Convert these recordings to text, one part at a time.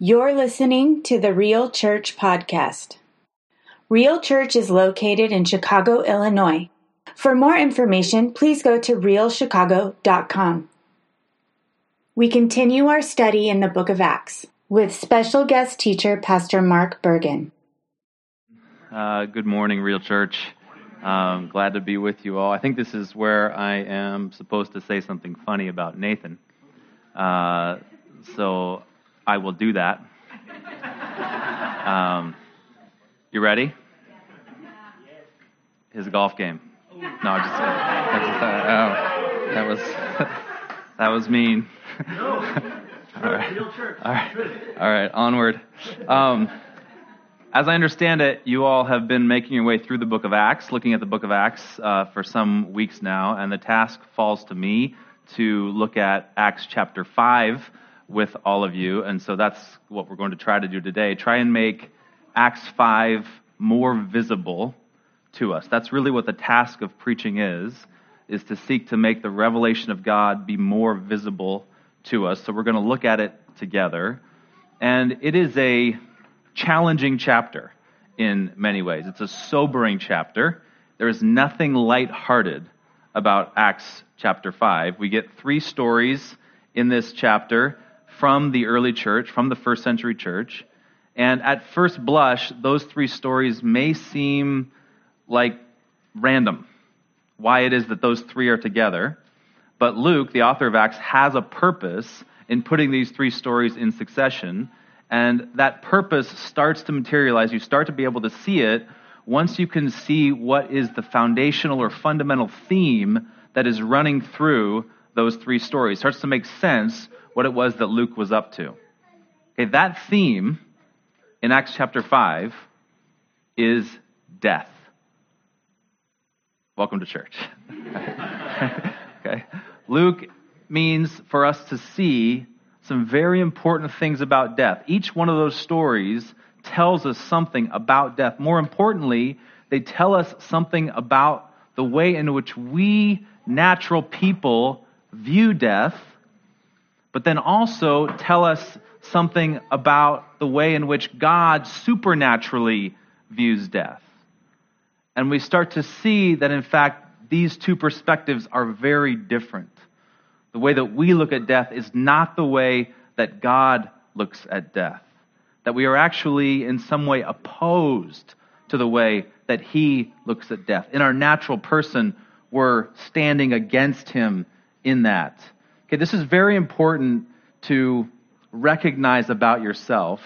You're listening to the Real Church Podcast. Real Church is located in Chicago, Illinois. For more information, please go to realchicago.com. We continue our study in the book of Acts with special guest teacher, Pastor Mark Bergen. Good morning, Real Church. Glad to be with you all. I think this is where I am supposed to say something funny about Nathan. So I will do that. You ready? His golf game. No, I'm just that was mean. All right, onward. As I understand it, you all have been making your way through the book of Acts, looking at the book of Acts for some weeks now, and the task falls to me to look at Acts chapter 5 with all of you, and so that's what we're going to try to do today. Try and make Acts 5 more visible to us. That's really what the task of preaching is to seek to make the revelation of God be more visible to us. So we're going to look at it together, and it is a challenging chapter in many ways. It's a sobering chapter. There is nothing lighthearted about Acts chapter 5. We get 3 stories in this chapter from the early church, from the first century church. And at first blush, those 3 stories may seem like random, why it is that those 3 are together. But Luke, the author of Acts, has a purpose in putting these 3 stories in succession. And that purpose starts to materialize. You start to be able to see it once you can see what is the foundational or fundamental theme that is running through those 3 stories. It starts to make sense what it was that Luke was up to. Okay, that theme in Acts chapter 5 is death. Welcome to church. Okay. Luke means for us to see some very important things about death. Each one of those stories tells us something about death. More importantly, they tell us something about the way in which we natural people view death, but then also tell us something about the way in which God supernaturally views death. And we start to see that, in fact, these 2 perspectives are very different. The way that we look at death is not the way that God looks at death. That we are actually in some way opposed to the way that He looks at death. In our natural person, we're standing against Him in that. Okay, this is very important to recognize about yourself.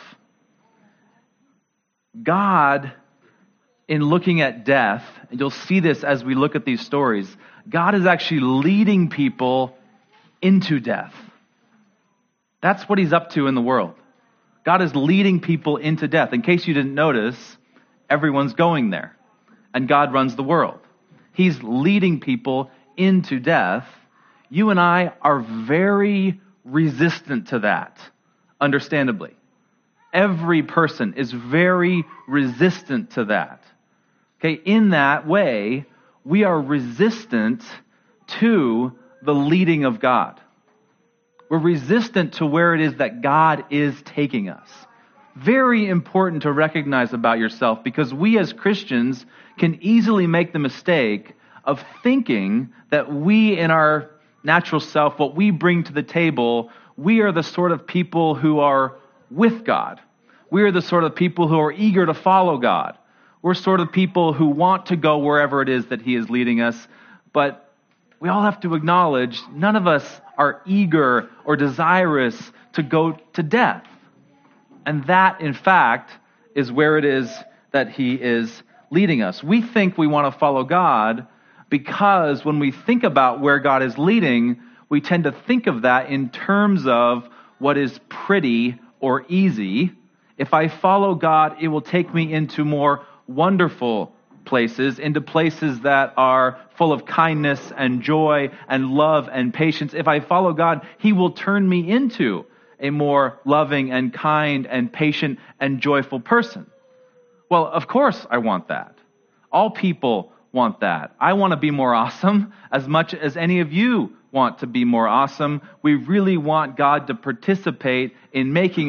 God, in looking at death, and you'll see this as we look at these stories, God is actually leading people into death. That's what He's up to in the world. God is leading people into death. In case you didn't notice, everyone's going there. And God runs the world. He's leading people into death. You and I are very resistant to that, understandably. Every person is very resistant to that. Okay, in that way, we are resistant to the leading of God. We're resistant to where it is that God is taking us. Very important to recognize about yourself, because we as Christians can easily make the mistake of thinking that we in our natural self, what we bring to the table, we are the sort of people who are with God. We are the sort of people who are eager to follow God. We're sort of people who want to go wherever it is that He is leading us. But we all have to acknowledge none of us are eager or desirous to go to death. And that, in fact, is where it is that He is leading us. We think we want to follow God because when we think about where God is leading, we tend to think of that in terms of what is pretty or easy. If I follow God, it will take me into more wonderful places, into places that are full of kindness and joy and love and patience. If I follow God, He will turn me into a more loving and kind and patient and joyful person. Well, of course I want that. All people want that. I want to be more awesome as much as any of you want to be more awesome. We really want God to participate in making us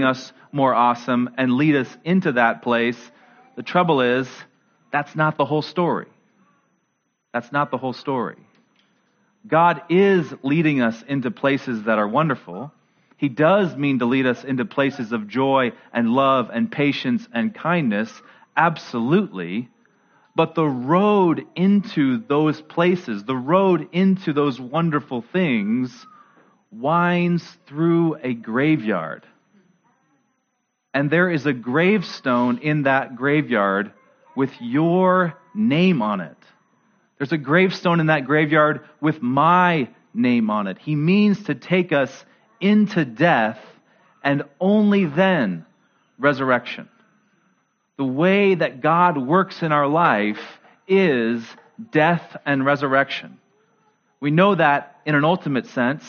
more awesome and lead us into that place. The trouble is, that's not the whole story. That's not the whole story. God is leading us into places that are wonderful. He does mean to lead us into places of joy and love and patience and kindness, absolutely. But the road into those places, the road into those wonderful things, winds through a graveyard. And there is a gravestone in that graveyard with your name on it. There's a gravestone in that graveyard with my name on it. He means to take us into death and only then resurrection. The way that God works in our life is death and resurrection. We know that in an ultimate sense.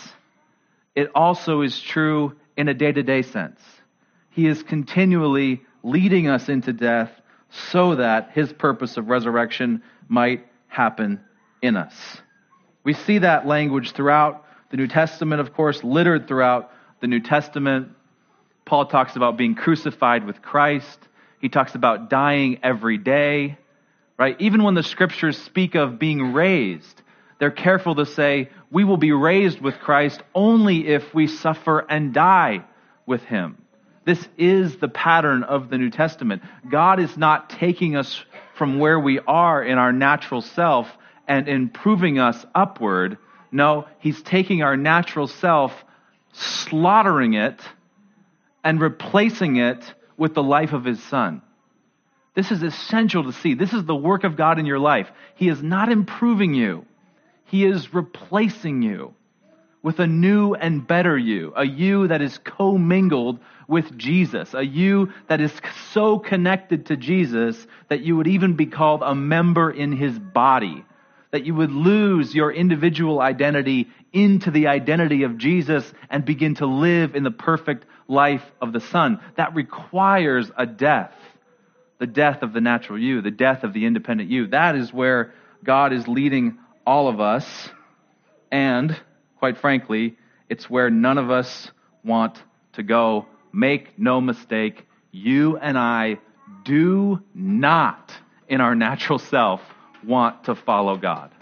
It also is true in a day-to-day sense. He is continually leading us into death so that His purpose of resurrection might happen in us. We see that language throughout the New Testament, of course, littered throughout the New Testament. Paul talks about being crucified with Christ. He talks about dying every day, right? Even when the scriptures speak of being raised, they're careful to say, we will be raised with Christ only if we suffer and die with Him. This is the pattern of the New Testament. God is not taking us from where we are in our natural self and improving us upward. No, He's taking our natural self, slaughtering it, and replacing it with the life of His Son. This is essential to see. This is the work of God in your life. He is not improving you. He is replacing you with a new and better you, a you that is commingled with Jesus, a you that is so connected to Jesus that you would even be called a member in His body, that you would lose your individual identity into the identity of Jesus and begin to live in the perfect life of the Son. That requires a death, the death of the natural you, the death of the independent you. That is where God is leading all of us, and quite frankly, it's where none of us want to go. Make no mistake, you and I do not, in our natural self, want to follow God.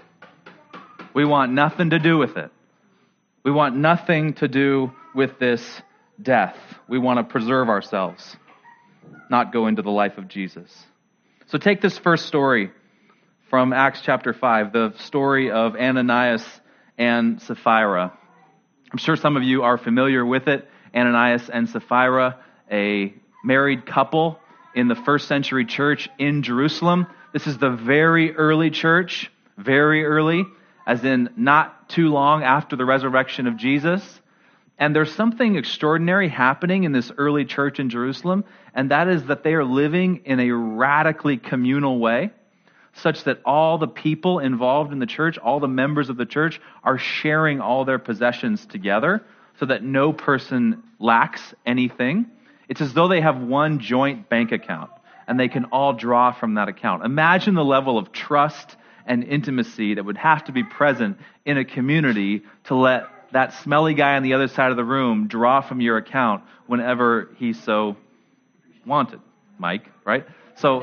We want nothing to do with it. We want nothing to do with this death. We want to preserve ourselves, not go into the life of Jesus. So take this first story from Acts chapter 5, the story of Ananias and Sapphira. I'm sure some of you are familiar with it. Ananias and Sapphira, a married couple in the first century church in Jerusalem. This is the very early church, very early, as in not too long after the resurrection of Jesus. And there's something extraordinary happening in this early church in Jerusalem, and that is that they are living in a radically communal way, such that all the people involved in the church, all the members of the church, are sharing all their possessions together so that no person lacks anything. It's as though they have one joint bank account and they can all draw from that account. Imagine the level of trust and intimacy that would have to be present in a community to let that smelly guy on the other side of the room draw from your account whenever he so wanted. Mike, right? So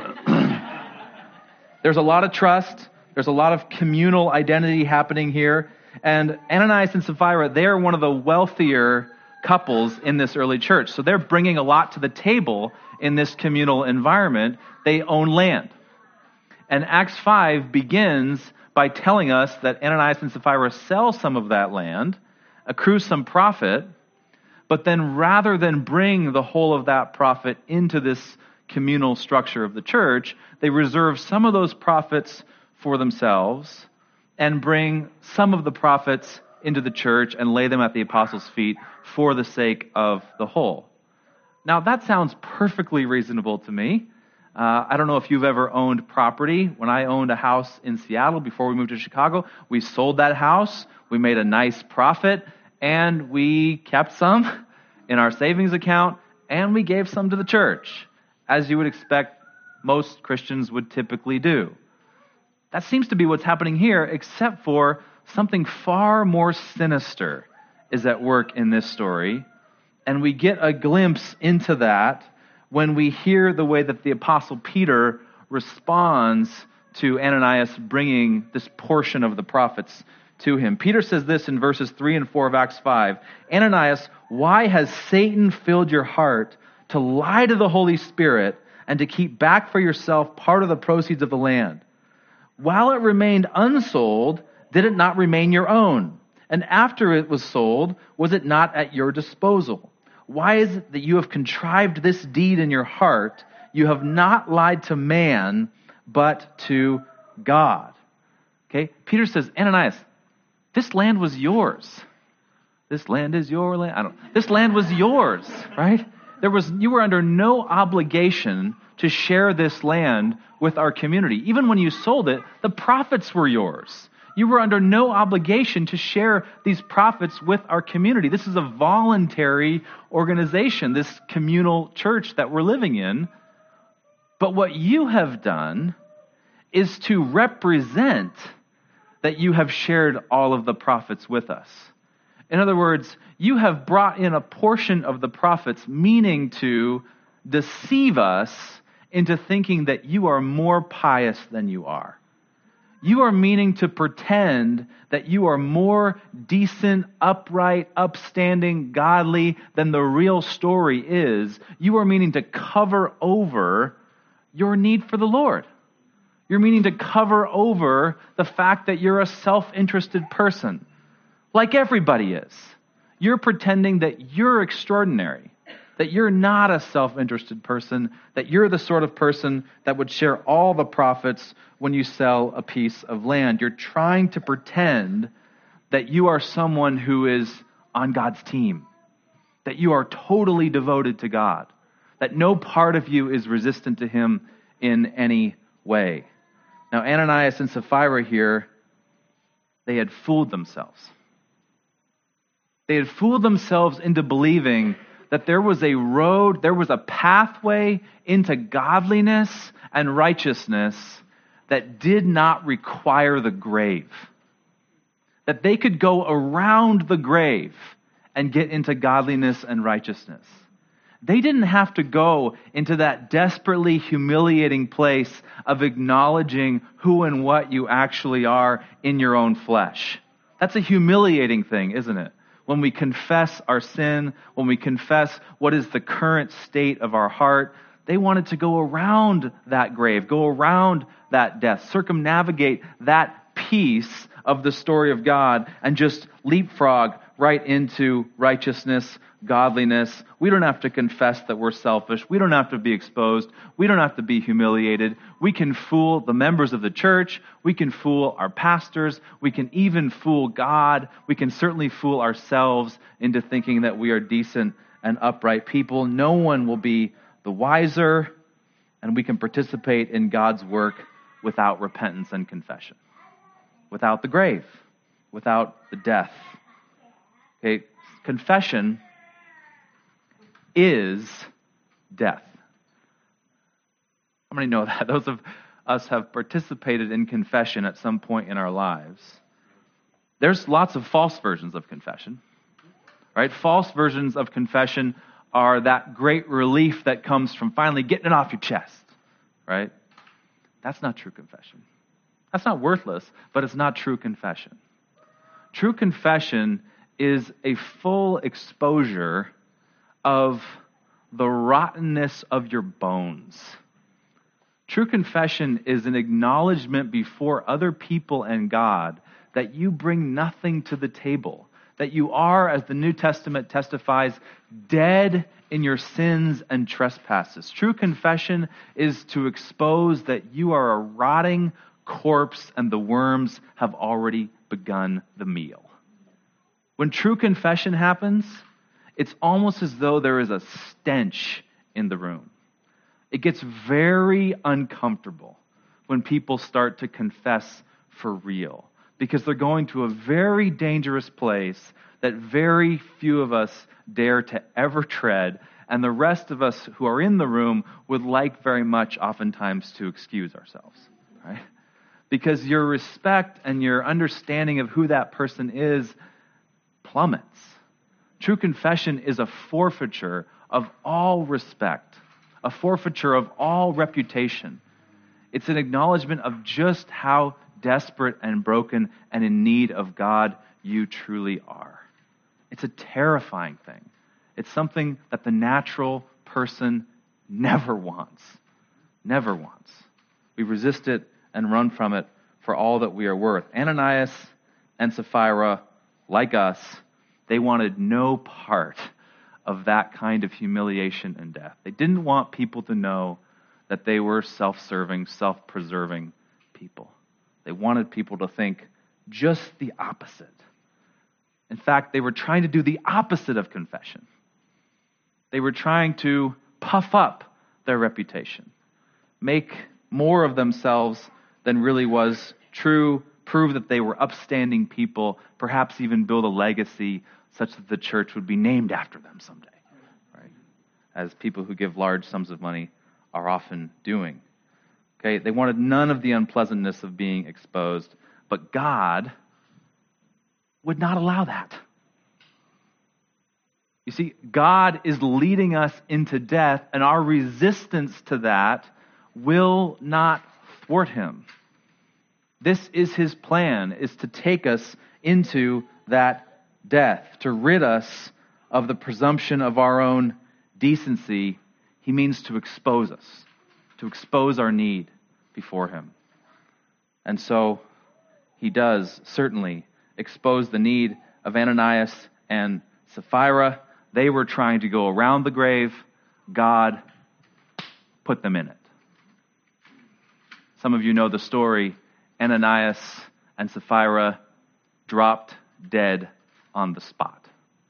there's a lot of trust. There's a lot of communal identity happening here. And Ananias and Sapphira, they are one of the wealthier couples in this early church. So they're bringing a lot to the table in this communal environment. They own land. And Acts 5 begins by telling us that Ananias and Sapphira sell some of that land, accrue some profit, but then rather than bring the whole of that profit into this communal structure of the church, they reserve some of those profits for themselves and bring some of the profits into the church and lay them at the apostles' feet for the sake of the whole. Now, that sounds perfectly reasonable to me. I don't know if you've ever owned property. When I owned a house in Seattle before we moved to Chicago, we sold that house, we made a nice profit, and we kept some in our savings account, and we gave some to the church, as you would expect most Christians would typically do. That seems to be what's happening here, except for something far more sinister is at work in this story. And we get a glimpse into that when we hear the way that the Apostle Peter responds to Ananias bringing this portion of the prophets to him. Peter says this in verses 3 and 4 of Acts 5. Ananias, why has Satan filled your heart to lie to the Holy Spirit and to keep back for yourself part of the proceeds of the land? While it remained unsold, did it not remain your own? And after it was sold, was it not at your disposal? Why is it that you have contrived this deed in your heart? You have not lied to man, but to God. Okay? Peter says, Ananias, this land was yours. This land is your land. This land was yours, right? You were under no obligation to share this land with our community. Even when you sold it, the profits were yours. You were under no obligation to share these profits with our community. This is a voluntary organization, this communal church that we're living in. But what you have done is to represent that you have shared all of the profits with us. In other words, you have brought in a portion of the profits, meaning to deceive us into thinking that you are more pious than you are. You are meaning to pretend that you are more decent, upright, upstanding, godly than the real story is. You are meaning to cover over your need for the Lord. You're meaning to cover over the fact that you're a self-interested person, like everybody is. You're pretending that you're extraordinary, that you're not a self-interested person, that you're the sort of person that would share all the profits when you sell a piece of land. You're trying to pretend that you are someone who is on God's team, that you are totally devoted to God, that no part of you is resistant to Him in any way. Now, Ananias and Sapphira here, they had fooled themselves. They had fooled themselves into believing that there was a road, there was a pathway into godliness and righteousness that did not require the grave. That they could go around the grave and get into godliness and righteousness. They didn't have to go into that desperately humiliating place of acknowledging who and what you actually are in your own flesh. That's a humiliating thing, isn't it? When we confess our sin, when we confess what is the current state of our heart, they wanted to go around that grave, go around that death, circumnavigate that piece of the story of God and just leapfrog right into righteousness, godliness. We don't have to confess that we're selfish. We don't have to be exposed. We don't have to be humiliated. We can fool the members of the church. We can fool our pastors. We can even fool God. We can certainly fool ourselves into thinking that we are decent and upright people. No one will be the wiser, and we can participate in God's work without repentance and confession, without the grave, without the death. Okay, confession is death. How many know that? Those of us have participated in confession at some point in our lives. There's lots of false versions of confession, right? False versions of confession are that great relief that comes from finally getting it off your chest, right? That's not true confession. That's not worthless, but it's not true confession. True confession is a full exposure of the rottenness of your bones. True confession is an acknowledgement before other people and God that you bring nothing to the table, that you are, as the New Testament testifies, dead in your sins and trespasses. True confession is to expose that you are a rotting corpse and the worms have already begun the meal. When true confession happens, it's almost as though there is a stench in the room. It gets very uncomfortable when people start to confess for real, because they're going to a very dangerous place that very few of us dare to ever tread, and the rest of us who are in the room would like very much oftentimes to excuse ourselves, right? Because your respect and your understanding of who that person is plummets. True confession is a forfeiture of all respect, a forfeiture of all reputation. It's an acknowledgement of just how desperate and broken and in need of God you truly are. It's a terrifying thing. It's something that the natural person never wants. Never wants. We resist it and run from it for all that we are worth. Ananias and Sapphira, like us, they wanted no part of that kind of humiliation and death. They didn't want people to know that they were self-serving, self-preserving people. They wanted people to think just the opposite. In fact, they were trying to do the opposite of confession. They were trying to puff up their reputation, make more of themselves than really was true, prove that they were upstanding people, perhaps even build a legacy such that the church would be named after them someday, right? As people who give large sums of money are often doing. Okay, they wanted none of the unpleasantness of being exposed, but God would not allow that. You see, God is leading us into death, and our resistance to that will not thwart him. This is his plan, is to take us into that death, to rid us of the presumption of our own decency. He means to expose us, to expose our need before him. And so he does certainly expose the need of Ananias and Sapphira. They were trying to go around the grave. God put them in it. Some of you know the story. Ananias and Sapphira dropped dead on the spot.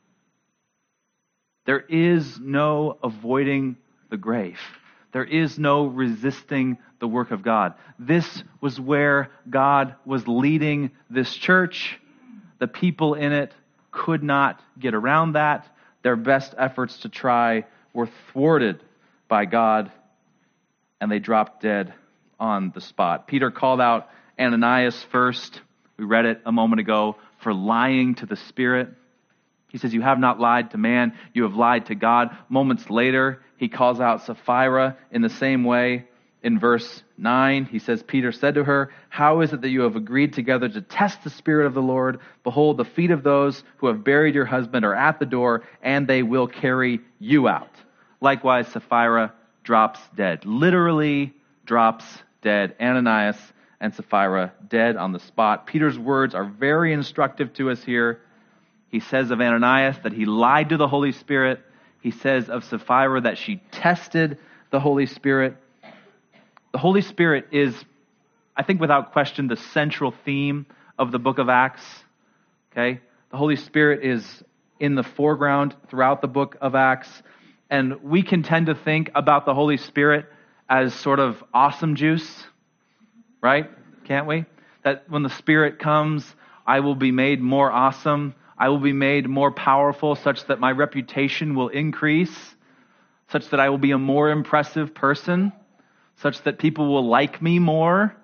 There is no avoiding the grave. There is no resisting the work of God. This was where God was leading this church. The people in it could not get around that. Their best efforts to try were thwarted by God, and they dropped dead on the spot. Peter called out Ananias first. We read it a moment ago, for lying to the Spirit. He says, you have not lied to man, you have lied to God. Moments later, he calls out Sapphira in the same way. In verse 9, he says, Peter said to her, how is it that you have agreed together to test the Spirit of the Lord? Behold, the feet of those who have buried your husband are at the door, and they will carry you out. Likewise, Sapphira drops dead. Literally drops dead. Ananias and Sapphira dead on the spot. Peter's words are very instructive to us here. He says of Ananias that he lied to the Holy Spirit. He says of Sapphira that she tested the Holy Spirit. The Holy Spirit is, I think without question, the central theme of the book of Acts. Okay? The Holy Spirit is in the foreground throughout the book of Acts. And we can tend to think about the Holy Spirit as sort of awesome juice, right? Can't we? That when the Spirit comes, I will be made more awesome. I will be made more powerful such that my reputation will increase, such that I will be a more impressive person, such that people will like me more.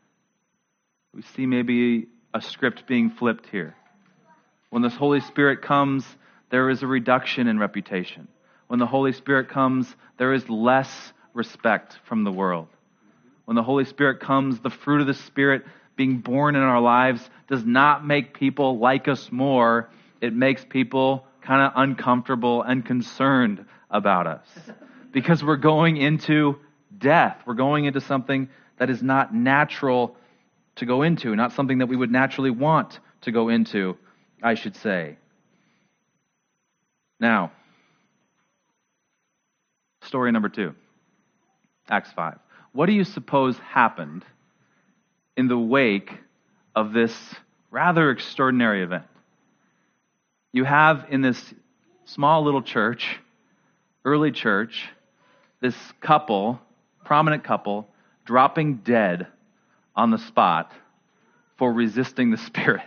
We see maybe a script being flipped here. When the Holy Spirit comes, there is a reduction in reputation. When the Holy Spirit comes, there is less respect from the world. When the Holy Spirit comes, the fruit of the Spirit being born in our lives does not make people like us more. It makes people kind of uncomfortable and concerned about us. Because we're going into death. We're going into something that is not natural to go into, not something that we would naturally want to go into, I should say. Now, story number 2, Acts 5. What do you suppose happened in the wake of this rather extraordinary event? You have in this small little church, early church, this couple, prominent couple, dropping dead on the spot for resisting the Spirit.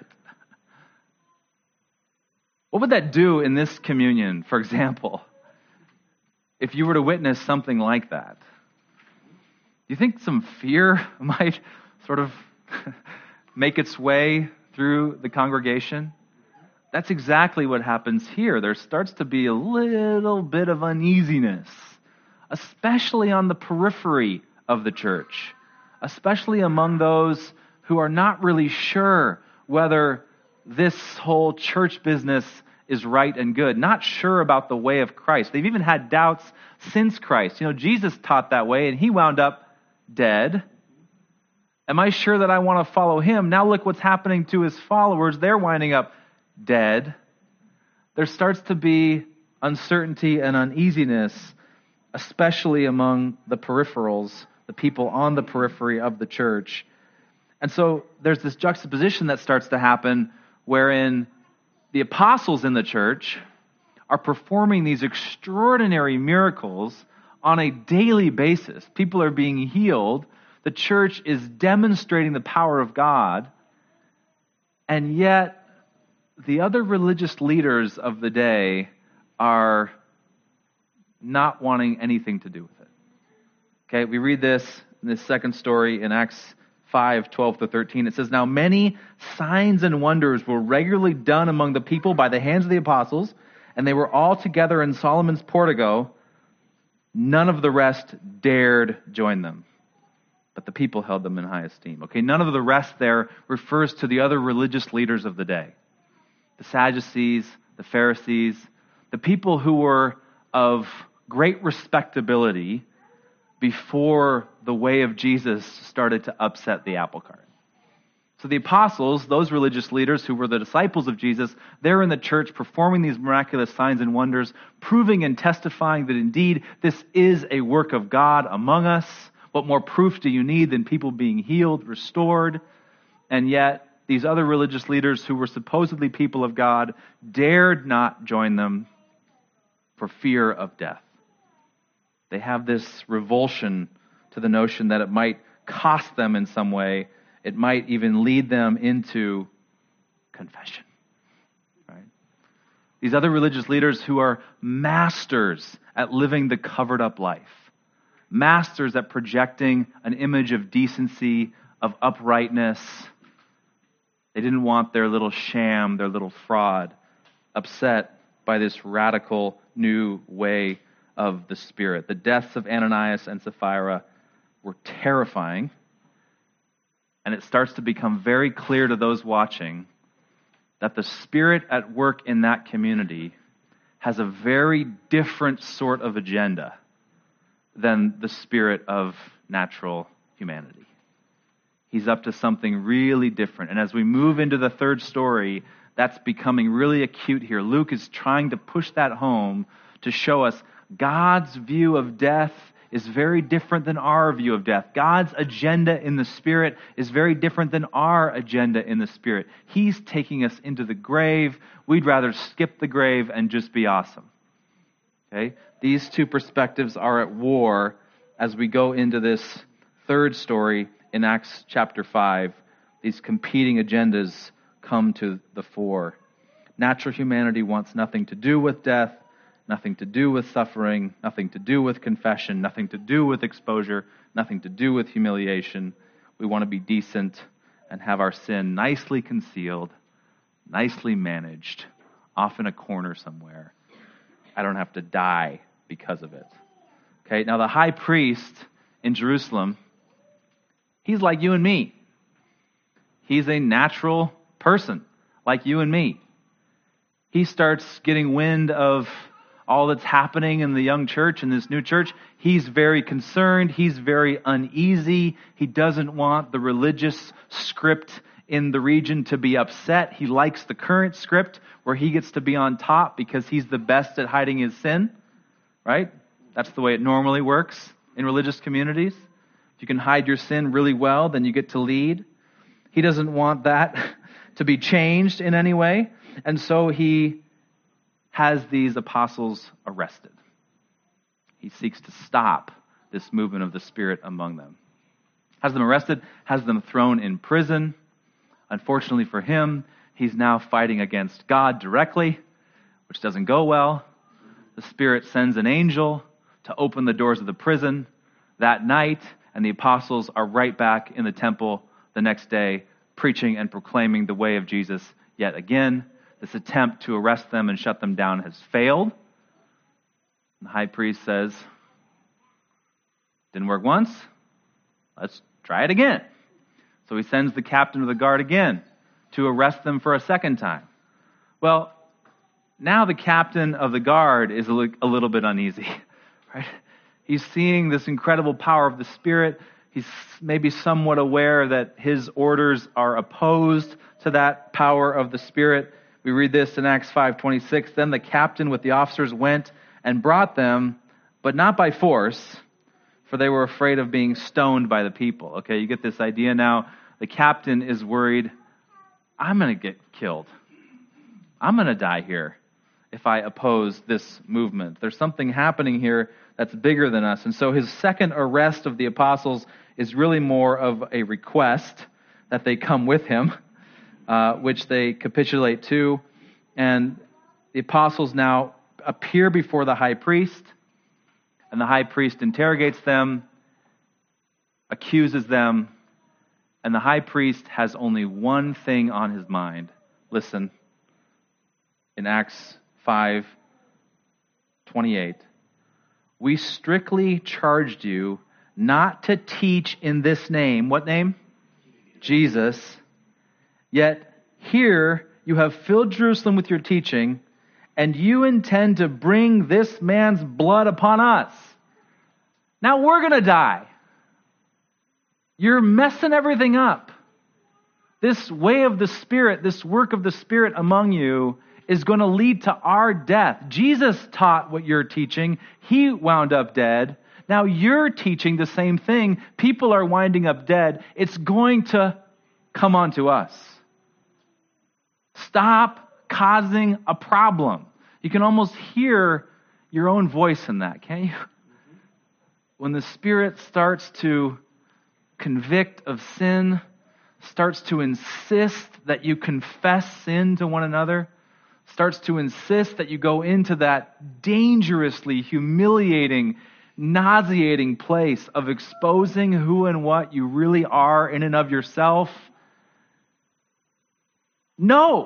What would that do in this communion, for example, if you were to witness something like that? Do you think some fear might sort of make its way through the congregation? that's exactly what happens here. There starts to be a little bit of uneasiness, especially on the periphery of the church, especially among those who are not really sure whether this whole church business is right and good, not sure about the way of Christ. They've even had doubts since Christ. Jesus taught that way, and he wound up dead. Am I sure that I want to follow him? Now look what's happening to his followers. They're winding up dead. There starts to be uncertainty and uneasiness, especially among the peripherals, the people on the periphery of the church. And so there's this juxtaposition that starts to happen wherein the apostles in the church are performing these extraordinary miracles on a daily basis. People are being healed. The church is demonstrating the power of God. And yet, the other religious leaders of the day are not wanting anything to do with it. Okay, we read this in this second story in Acts 5:12-13. It says, "Now many signs and wonders were regularly done among the people by the hands of the apostles, and they were all together in Solomon's portico. None of the rest dared join them, but the people held them in high esteem." Okay, none of the rest there refers to the other religious leaders of the day. The Sadducees, the Pharisees, the people who were of great respectability before the way of Jesus started to upset the apple cart. So the apostles, those religious leaders who were the disciples of Jesus, they're in the church performing these miraculous signs and wonders, proving and testifying that indeed this is a work of God among us. What more proof do you need than people being healed, restored? And yet, these other religious leaders who were supposedly people of God dared not join them for fear of death. They have this revulsion to the notion that it might cost them in some way. It might even lead them into confession. Right? These other religious leaders who are masters at living the covered up life, masters at projecting an image of decency, of uprightness. They didn't want their little sham, their little fraud, upset by this radical new way of the Spirit. The deaths of Ananias and Sapphira were terrifying, and it starts to become very clear to those watching that the Spirit at work in that community has a very different sort of agenda than the spirit of natural humanity. He's up to something really different. And as we move into the third story, that's becoming really acute here. Luke is trying to push that home to show us God's view of death is very different than our view of death. God's agenda in the Spirit is very different than our agenda in the Spirit. He's taking us into the grave. We'd rather skip the grave and just be awesome. Okay? These two perspectives are at war as we go into this third story in Acts chapter 5. These competing agendas come to the fore. Natural humanity wants nothing to do with death, nothing to do with suffering, nothing to do with confession, nothing to do with exposure, nothing to do with humiliation. We want to be decent and have our sin nicely concealed, nicely managed, off in a corner somewhere. I don't have to die because of it. Okay, now the high priest in Jerusalem, he's like you and me. He's a natural person like you and me. He starts getting wind of all that's happening in the young church, in this new church. He's very concerned. He's very uneasy. He doesn't want the religious script in the region to be upset. He likes the current script where he gets to be on top because he's the best at hiding his sin, right? That's the way it normally works in religious communities. If you can hide your sin really well, then you get to lead. He doesn't want that to be changed in any way. And so he has these apostles arrested. He seeks to stop this movement of the Spirit among them. Has them arrested, has them thrown in prison. Unfortunately for him, he's now fighting against God directly, which doesn't go well. The Spirit sends an angel to open the doors of the prison that night, and the apostles are right back in the temple the next day, preaching and proclaiming the way of Jesus yet again. This attempt to arrest them and shut them down has failed. The high priest says, didn't work once, let's try it again. So he sends the captain of the guard again to arrest them for a second time. Well, now the captain of the guard is a little bit uneasy, right? He's seeing this incredible power of the Spirit. He's maybe somewhat aware that his orders are opposed to that power of the Spirit. We read this in Acts 5:26. Then the captain with the officers went and brought them, but not by force, for they were afraid of being stoned by the people. Okay, you get this idea now. The captain is worried, I'm going to get killed. I'm going to die here if I oppose this movement. There's something happening here that's bigger than us. And so his second arrest of the apostles is really more of a request that they come with him, which they capitulate to. And the apostles now appear before the high priest, and the high priest interrogates them, accuses them, and the high priest has only one thing on his mind. Listen, in Acts 5:28, we strictly charged you not to teach in this name. What name? Jesus. Yet here you have filled Jerusalem with your teaching, and you intend to bring this man's blood upon us. Now we're going to die. You're messing everything up. This way of the Spirit, this work of the Spirit among you is going to lead to our death. Jesus taught what you're teaching. He wound up dead. Now you're teaching the same thing. People are winding up dead. It's going to come onto us. Stop causing a problem. You can almost hear your own voice in that, can't you? When the Spirit starts to convict of sin, starts to insist that you confess sin to one another, starts to insist that you go into that dangerously humiliating, nauseating place of exposing who and what you really are in and of yourself. No!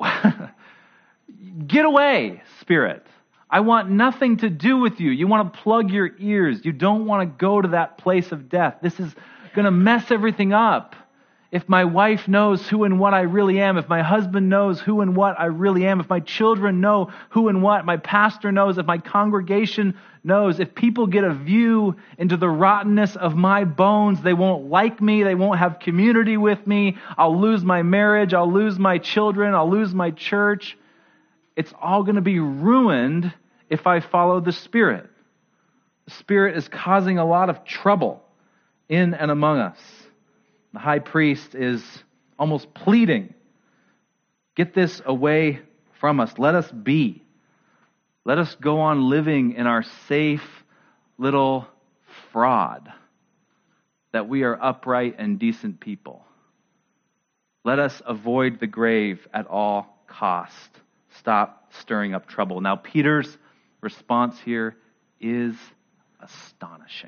Get away, Spirit. I want nothing to do with you. You want to plug your ears. You don't want to go to that place of death. This is going to mess everything up. If my wife knows who and what I really am, if my husband knows who and what I really am, if my children know who and what my pastor knows, if my congregation knows, if people get a view into the rottenness of my bones, they won't like me, they won't have community with me, I'll lose my marriage, I'll lose my children, I'll lose my church. It's all going to be ruined if I follow the Spirit. The Spirit is causing a lot of trouble in and among us. The high priest is almost pleading, get this away from us. Let us be. Let us go on living in our safe little fraud that we are upright and decent people. Let us avoid the grave at all cost. Stop stirring up trouble. Now, Peter's response here is astonishing.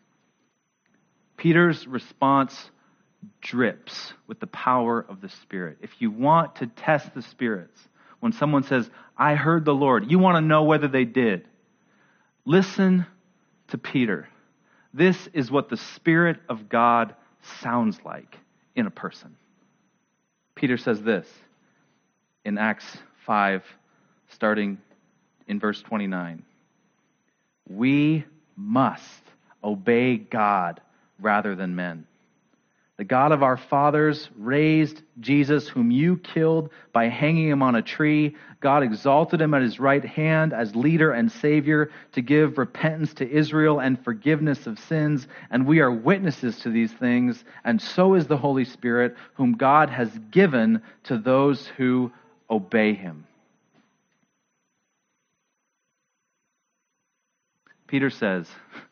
Peter's response drips with the power of the Spirit. If you want to test the spirits, when someone says, I heard the Lord, you want to know whether they did. Listen to Peter. This is what the Spirit of God sounds like in a person. Peter says this in Acts 5, starting in verse 29. We must obey God rather than men. The God of our fathers raised Jesus, whom you killed by hanging him on a tree. God exalted him at his right hand as leader and savior to give repentance to Israel and forgiveness of sins. And we are witnesses to these things, and so is the Holy Spirit, whom God has given to those who obey him. Peter says,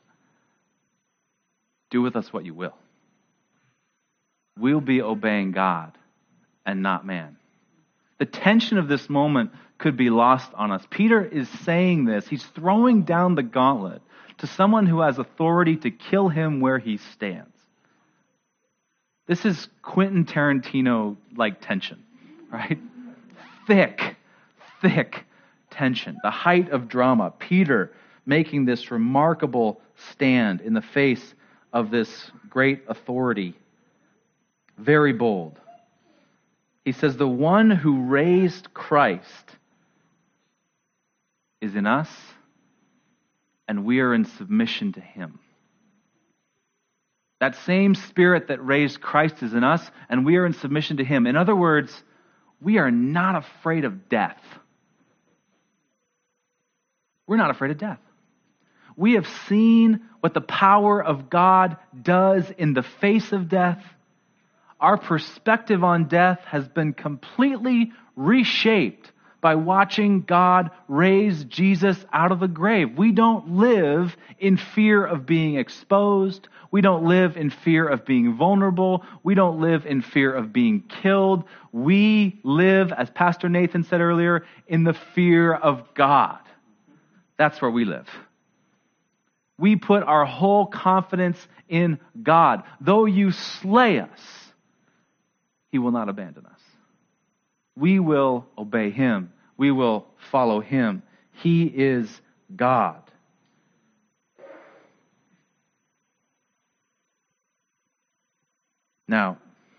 do with us what you will. We'll be obeying God and not man. The tension of this moment could be lost on us. Peter is saying this. He's throwing down the gauntlet to someone who has authority to kill him where he stands. This is Quentin Tarantino-like tension, right? Thick thick tension, the height of drama. Peter making this remarkable stand in the face of this great authority. Very bold. He says, the one who raised Christ is in us, and we are in submission to him. That same Spirit that raised Christ is in us, and we are in submission to him. In other words, we are not afraid of death. We're not afraid of death. We have seen what the power of God does in the face of death. Our perspective on death has been completely reshaped by watching God raise Jesus out of the grave. We don't live in fear of being exposed. We don't live in fear of being vulnerable. We don't live in fear of being killed. We live, as Pastor Nathan said earlier, in the fear of God. That's where we live. We put our whole confidence in God. Though you slay us, he will not abandon us. We will obey him. We will follow him. He is God. Now,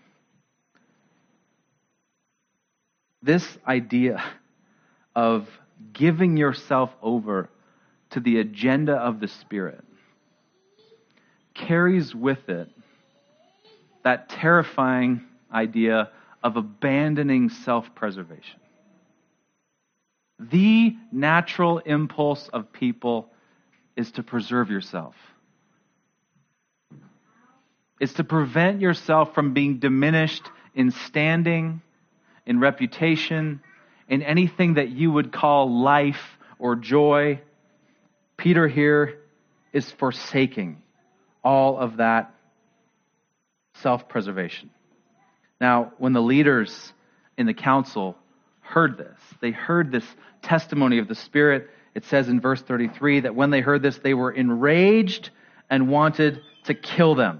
this idea of giving yourself over to the agenda of the Spirit carries with it that terrifying idea of abandoning self-preservation. The natural impulse of people is to preserve yourself. It's to prevent yourself from being diminished in standing, in reputation, in anything that you would call life or joy. Peter here is forsaking all of that self-preservation. Now, when the leaders in the council heard this, they heard this testimony of the Spirit, it says in verse 33 that when they heard this, they were enraged and wanted to kill them.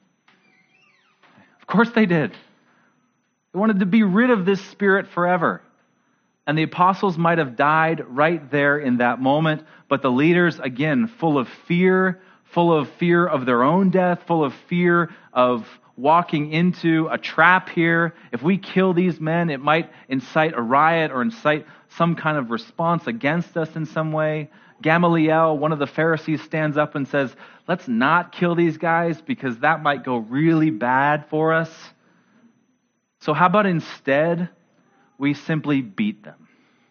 Of course they did. They wanted to be rid of this Spirit forever. And the apostles might have died right there in that moment, but the leaders, again, full of fear of their own death, full of fear of walking into a trap here. If we kill these men, it might incite a riot or incite some kind of response against us in some way. Gamaliel, one of the Pharisees, stands up and says, let's not kill these guys because that might go really bad for us. So how about instead we simply beat them?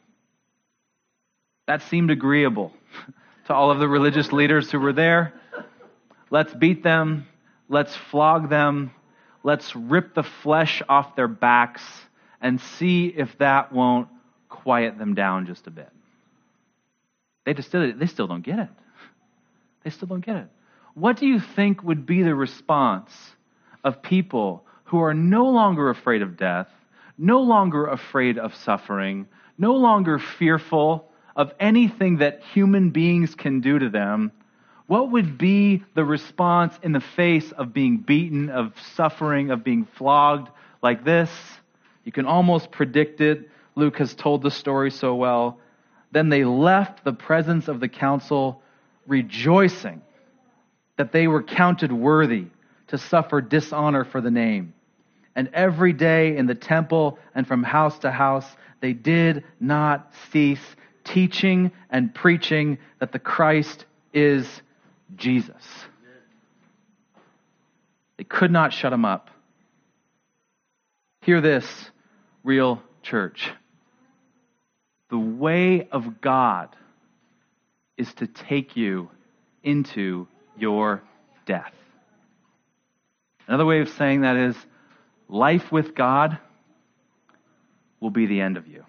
That seemed agreeable to all of the religious leaders who were there. Let's beat them. Let's flog them. Let's rip the flesh off their backs and see if that won't quiet them down just a bit. They still don't get it. They still don't get it. What do you think would be the response of people who are no longer afraid of death, no longer afraid of suffering, no longer fearful of anything that human beings can do to them? What would be the response in the face of being beaten, of suffering, of being flogged like this? You can almost predict it. Luke has told the story so well. Then they left the presence of the council, rejoicing that they were counted worthy to suffer dishonor for the name. And every day in the temple and from house to house, they did not cease teaching and preaching that the Christ is Jesus. They could not shut him up. Hear this, real church. The way of God is to take you into your death. Another way of saying that is, life with God will be the end of you.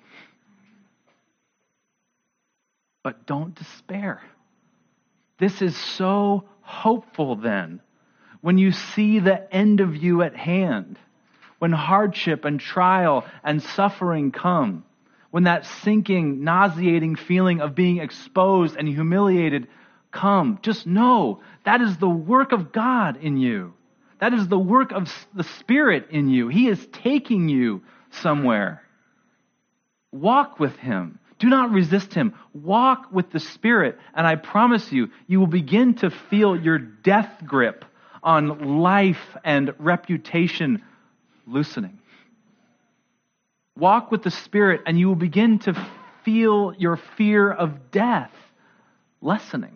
But don't despair. This is so hopeful then, when you see the end of you at hand, when hardship and trial and suffering come, when that sinking, nauseating feeling of being exposed and humiliated come, just know that is the work of God in you. That is the work of the Spirit in you. He is taking you somewhere. Walk with him. Do not resist him. Walk with the Spirit, and I promise you, you will begin to feel your death grip on life and reputation loosening. Walk with the Spirit, and you will begin to feel your fear of death lessening.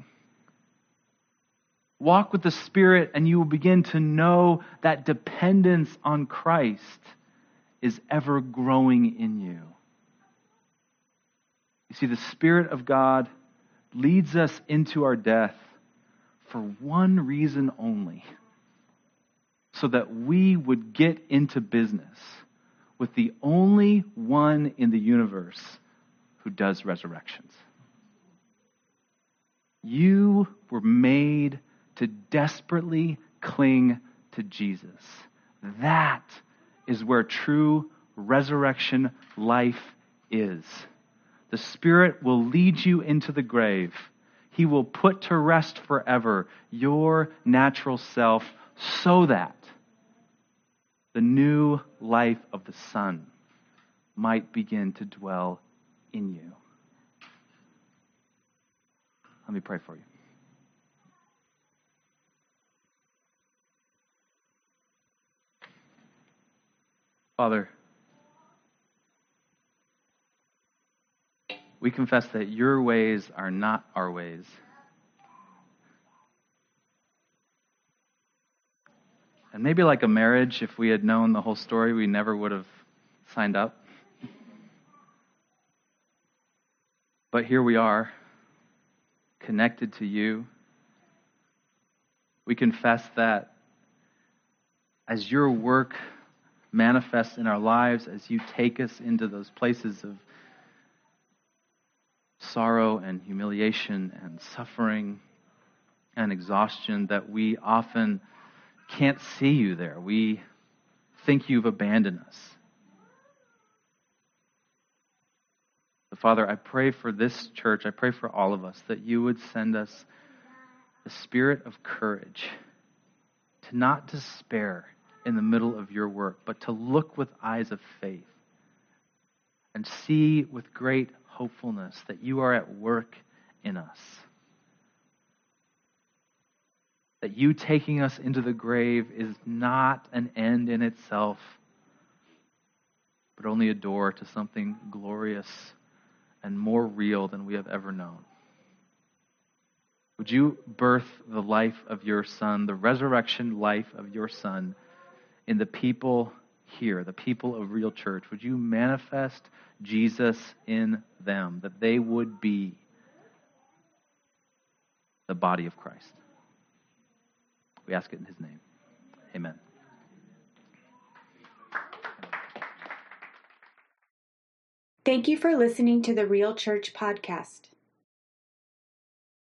Walk with the Spirit, and you will begin to know that dependence on Christ is ever growing in you. You see, the Spirit of God leads us into our death for one reason only, so that we would get into business with the only one in the universe who does resurrections. You were made to desperately cling to Jesus. That is where true resurrection life is. The Spirit will lead you into the grave. He will put to rest forever your natural self so that the new life of the Son might begin to dwell in you. Let me pray for you. Father, we confess that your ways are not our ways. And maybe like a marriage, if we had known the whole story, we never would have signed up. But here we are, connected to you. We confess that as your work manifests in our lives, as you take us into those places of sorrow and humiliation and suffering and exhaustion, that we often can't see you there. We think you've abandoned us. But Father, I pray for this church, I pray for all of us, that you would send us the spirit of courage to not despair in the middle of your work, but to look with eyes of faith and see with great hopefulness that you are at work in us. That you taking us into the grave is not an end in itself, but only a door to something glorious and more real than we have ever known. Would you birth the life of your Son, the resurrection life of your Son, in the people here, the people of Real Church? Would you manifest Jesus in them, that they would be the body of Christ? We ask it in his name. Amen. Thank you for listening to the Real Church podcast.